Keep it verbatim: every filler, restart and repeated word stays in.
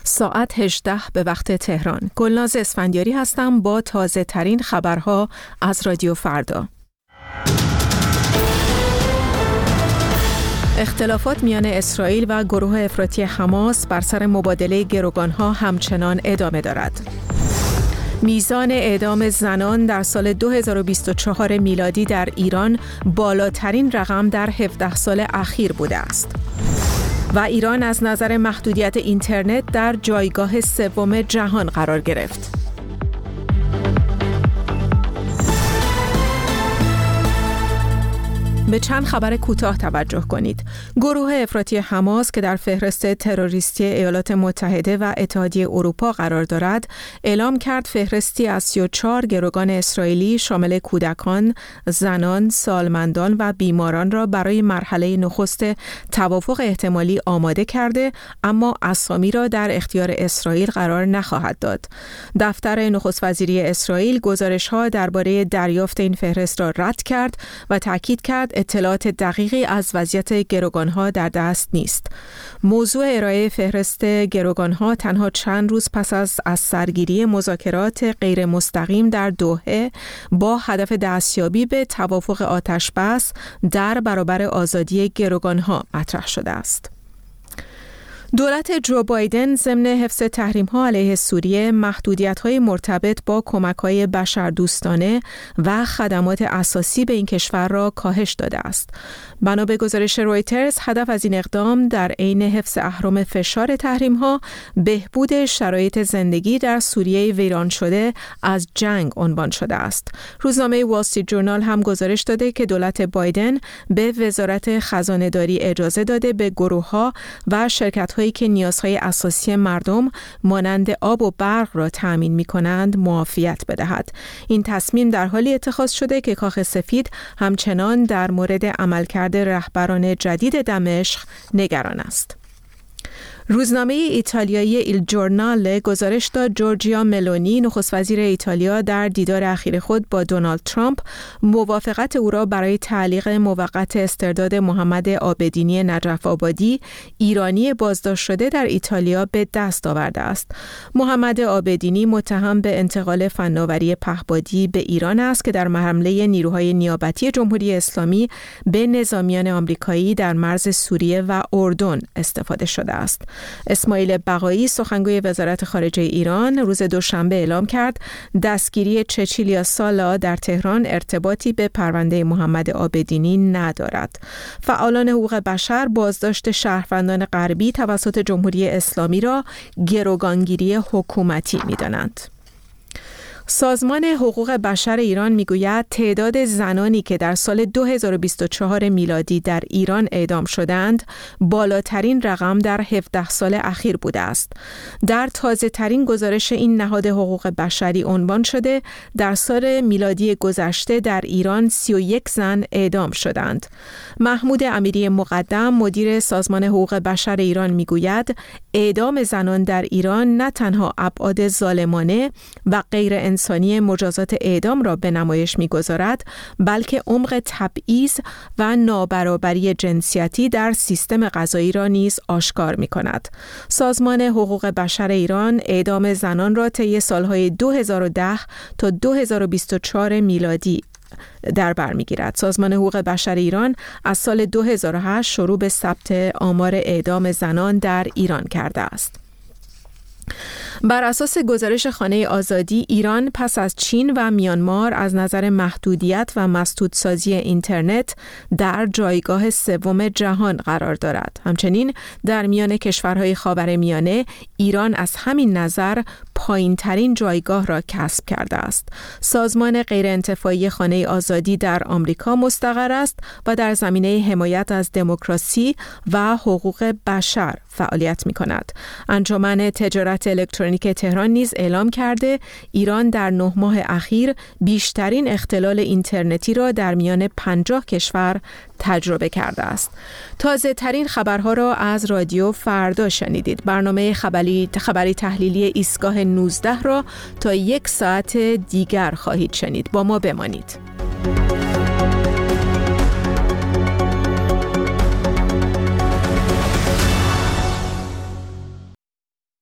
ساعت هجده به وقت تهران. گلناز اسفندیاری هستم با تازه ترین خبرها از رادیو فردا. اختلافات میان اسرائیل و گروه افراطی حماس بر سر مبادله گروگانها همچنان ادامه دارد. میزان اعدام زنان در سال دو هزار و بیست و چهار میلادی در ایران بالاترین رقم در هفده سال اخیر بوده است. و ایران از نظر محدودیت اینترنت در جایگاه سوم جهان قرار گرفت. به چند خبر کوتاه توجه کنید. گروه افراطی حماس که در فهرست تروریستی ایالات متحده و اتحادیه اروپا قرار دارد، اعلام کرد فهرستی از سی و چهار گروگان اسرائیلی شامل کودکان، زنان، سالمندان و بیماران را برای مرحله نخست توافق احتمالی آماده کرده، اما اسامی را در اختیار اسرائیل قرار نخواهد داد. دفتر نخست وزیری اسرائیل گزارش‌ها درباره دریافت این فهرست را رد کرد و تاکید کرد اطلاعات دقیقی از وضعیت گروگانها در دست نیست. موضوع ارائه فهرست گروگانها تنها چند روز پس از از سرگیری مذاکرات غیر مستقیم در دوحه با هدف دستیابی به توافق آتشبس در برابر آزادی گروگانها مطرح شده است. دولت جو بایدن ضمن حفظ تحریم‌ها علیه سوریه محدودیت‌های مرتبط با کمک‌های بشردوستانه و خدمات اساسی به این کشور را کاهش داده است. بنا به گزارش رویترز، هدف از این اقدام در عین حفظ اهرم فشار تحریم‌ها بهبود شرایط زندگی در سوریه ویران شده از جنگ عنوان شده است. روزنامه وال استریت جورنال هم گزارش داده که دولت بایدن به وزارت خزانه‌داری اجازه داده به گروه‌ها و شرکت‌های که نیازهای اساسی مردم مانند آب و برق را تأمین می‌کنند معافیت بدهد. این تصمیم در حالی اتخاذ شده که کاخ سفید همچنان در مورد عملکرد رهبران جدید دمشق نگران است. روزنامه ایتالیایی ایل جورنال گزارش داد جورجیا ملونی نخست وزیر ایتالیا در دیدار اخیر خود با دونالد ترامپ موافقت او را برای تعلیق موقت استرداد محمد عابدینی نجف آبادی ایرانی بازداشت شده در ایتالیا به دست آورده است. محمد عابدینی متهم به انتقال فناوری پهپادی به ایران است که در حمله نیروهای نیابتی جمهوری اسلامی به نظامیان آمریکایی در مرز سوریه و اردن استفاده شده است. اسماعیل بقایی سخنگوی وزارت خارجه ایران روز دوشنبه اعلام کرد دستگیری چچیلیا سالا در تهران ارتباطی به پرونده محمد عابدینی ندارد. فعالان حقوق بشر بازداشت شهروندان غربی توسط جمهوری اسلامی را گروگانگیری حکومتی می‌دانند. سازمان حقوق بشر ایران میگوید تعداد زنانی که در سال دو هزار و بیست و چهار میلادی در ایران اعدام شدند بالاترین رقم در هفده سال اخیر بوده است. در تازه ترین گزارش این نهاد حقوق بشری عنوان شده در سال میلادی گذشته در ایران سی و یک زن اعدام شدند. محمود امیری مقدم مدیر سازمان حقوق بشر ایران میگوید اعدام زنان در ایران نه تنها ابعاد ظالمانه و غیر انسانی مجازات اعدام را به نمایش می‌گذارد، بلکه عمق تبعیض و نابرابری جنسیتی در سیستم قضایی را نیز آشکار می‌کند. سازمان حقوق بشر ایران اعدام زنان را طی سالهای دو هزار و ده تا دو هزار و بیست و چهار میلادی در بر می‌گیرد. سازمان حقوق بشر ایران از سال دو هزار و هشت شروع به ثبت آمار اعدام زنان در ایران کرده است. بر اساس گزارش خانه آزادی، ایران پس از چین و میانمار از نظر محدودیت و مسدودسازی اینترنت در جایگاه سوم جهان قرار دارد. همچنین در میان کشورهای خاورمیانه ایران از همین نظر پایین‌ترین جایگاه را کسب کرده است. سازمان غیرانتفاعی خانه آزادی در آمریکا مستقر است و در زمینه حمایت از دموکراسی و حقوق بشر فعالیت می‌کند. انجمن تجارت الکترونیک تهران نیز اعلام کرده ایران در نه ماه اخیر بیشترین اختلال اینترنتی را در میان پنجاه کشور تجربه کرده است. تازه ترین خبرها را از رادیو فردا شنیدید. برنامه خبری, خبری تحلیلی ایستگاه نوزده را تا یک ساعت دیگر خواهید شنید. با ما بمانید.